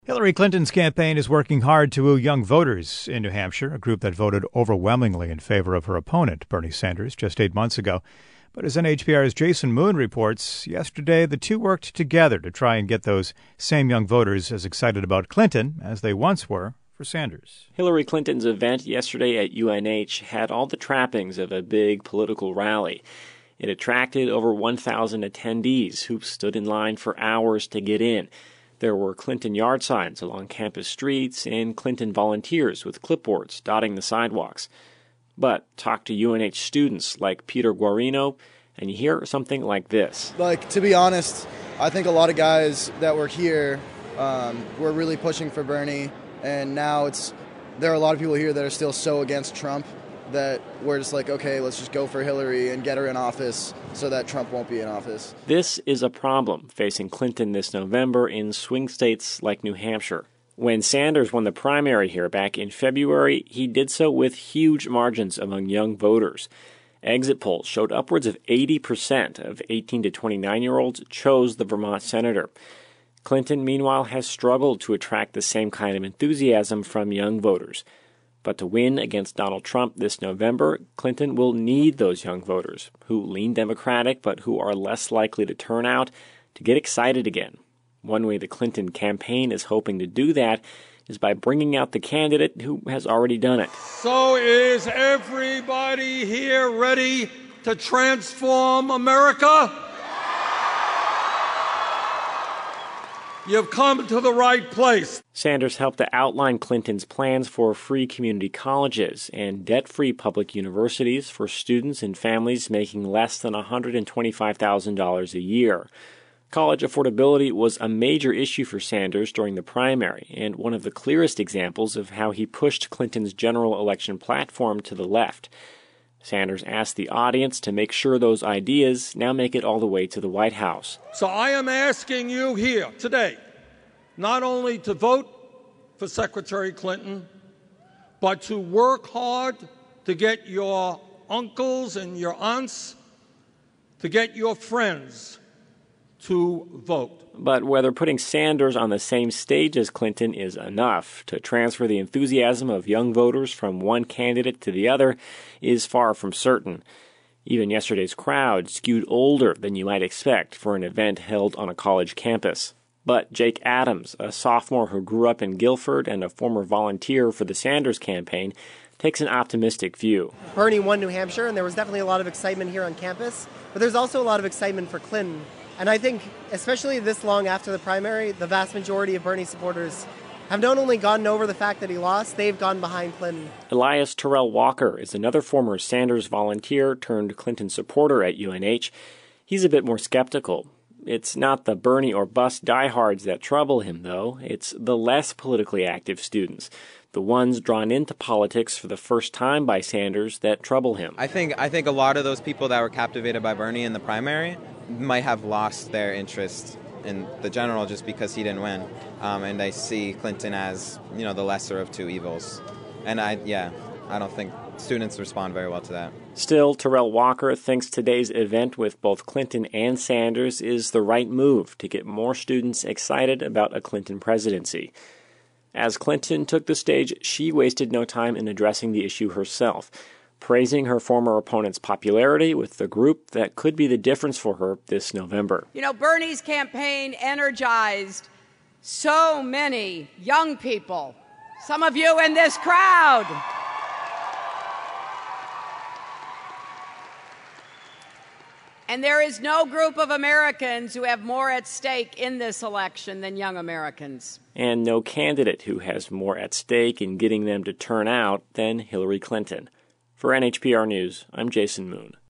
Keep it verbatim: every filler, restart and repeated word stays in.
Hillary Clinton's campaign is working hard to woo young voters in New Hampshire, a group that voted overwhelmingly in favor of her opponent, Bernie Sanders, just eight months ago. But as N H P R's Jason Moon reports, yesterday the two worked together to try and get those same young voters as excited about Clinton as they once were for Sanders. Hillary Clinton's event yesterday at U N H had all the trappings of a big political rally. It attracted over one thousand attendees who stood in line for hours to get in. There were Clinton yard signs along campus streets and Clinton volunteers with clipboards dotting the sidewalks. But talk to U N H students like Peter Guarino, and you hear something like this. Like, to be honest, I think a lot of guys that were here um, were really pushing for Bernie, and now it's there are a lot of people here that are still so against Trump that we're just like, okay, let's just go for Hillary and get her in office so that Trump won't be in office. This is a problem facing Clinton this November in swing states like New Hampshire. When Sanders won the primary here back in February, he did so with huge margins among young voters. Exit polls showed upwards of eighty percent of eighteen to twenty-nine-year-olds chose the Vermont senator. Clinton, meanwhile, has struggled to attract the same kind of enthusiasm from young voters. But to win against Donald Trump this November, Clinton will need those young voters, who lean Democratic but who are less likely to turn out, to get excited again. One way the Clinton campaign is hoping to do that is by bringing out the candidate who has already done it. So is everybody here ready to transform America? You've come to the right place. Sanders helped to outline Clinton's plans for free community colleges and debt-free public universities for students and families making less than one hundred twenty-five thousand dollars a year. College affordability was a major issue for Sanders during the primary, and one of the clearest examples of how he pushed Clinton's general election platform to the left. Sanders asked the audience to make sure those ideas now make it all the way to the White House. So I am asking you here today not only to vote for Secretary Clinton, but to work hard to get your uncles and your aunts, to get your friends to vote. But whether putting Sanders on the same stage as Clinton is enough to transfer the enthusiasm of young voters from one candidate to the other is far from certain. Even yesterday's crowd skewed older than you might expect for an event held on a college campus. But Jake Adams, a sophomore who grew up in Guilford and a former volunteer for the Sanders campaign, takes an optimistic view. Bernie won New Hampshire, and there was definitely a lot of excitement here on campus, but there's also a lot of excitement for Clinton. And I think, especially this long after the primary, the vast majority of Bernie supporters have not only gotten over the fact that he lost, they've gone behind Clinton. Elias Terrell Walker is another former Sanders volunteer turned Clinton supporter at U N H. He's a bit more skeptical. It's not the Bernie or bust diehards that trouble him, though. It's the less politically active students, the ones drawn into politics for the first time by Sanders, that trouble him. I think I think a lot of those people that were captivated by Bernie in the primary might have lost their interest in the general just because he didn't win, um, and they see Clinton as, you know, the lesser of two evils. And I, yeah, I don't think students respond very well to that. Still, Terrell Walker thinks today's event with both Clinton and Sanders is the right move to get more students excited about a Clinton presidency. As Clinton took the stage, she wasted no time in addressing the issue herself, praising her former opponent's popularity with the group that could be the difference for her this November. You know, Bernie's campaign energized so many young people, some of you in this crowd. And there is no group of Americans who have more at stake in this election than young Americans. And no candidate who has more at stake in getting them to turn out than Hillary Clinton. For N H P R News, I'm Jason Moon.